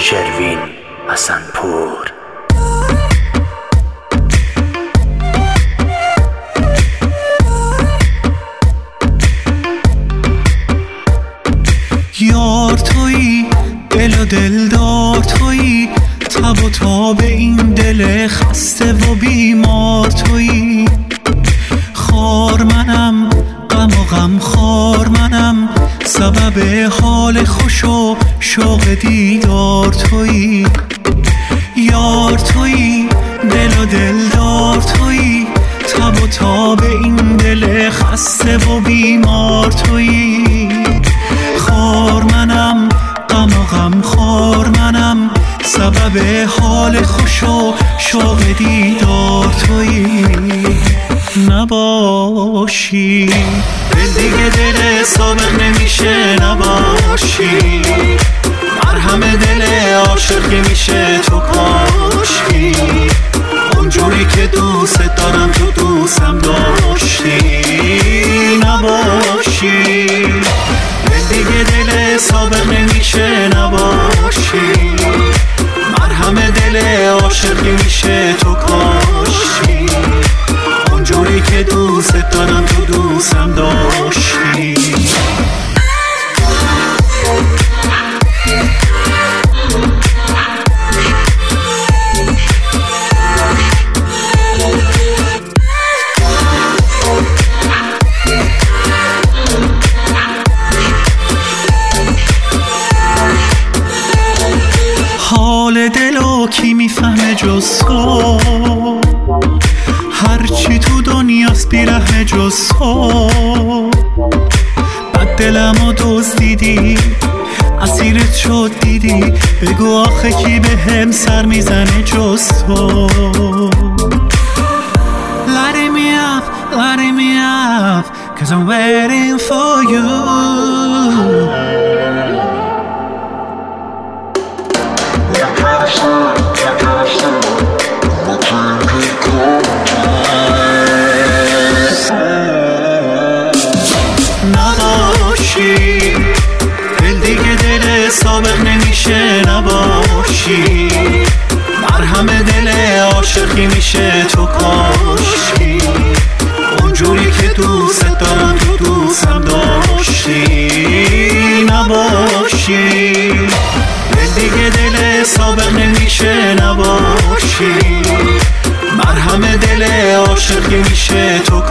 شروین حسنپور. یار تویی، دل و دلدار تویی، تب و تاب این دل خسته و بیمار تویی. خار منم، غم و غم خار منم، سبب حال خوش و شوق دیدار تویی. یار تویی، دل و دلدار تویی، تب و تاب این دل خسته و بیمار تویی. خار منم، غم و غم خار منم، سبب حال خوش و شوق دیدار تویی. نباشی دل دیگه دل سابق نمیشه، نباشی مرهم دل عاشق که میشه تو کاشی. اونجوری که دوست دارم تو دوستم داشتی. نباشی دل دیگه دل سابق نمیشه، نباشی مرهم دل عاشق که میشه تو کاشی. اونجوری که دوست دارم تو دوستم داشتی. حال دلو کی میفهمه جز تو، هرچی تو دنیاست بیرحمه جز تو. بد دلمو دزدیدی، اسیرت شد دیدی، بگو آخه کی به هم سر میزنه جز تو. Lighting me up, lighting me up, 'cause I'm waiting for you. نباشی دل دیگه دل سابق نمیشه، نباشی مرهم دل عاشقی میشه تو کاشی. اونجوری که دوست دارم تو دوستم داشتی. نباشی دل دیگه دل سابق نمیشه، نباشی مرهم دل عاشقی میشه تو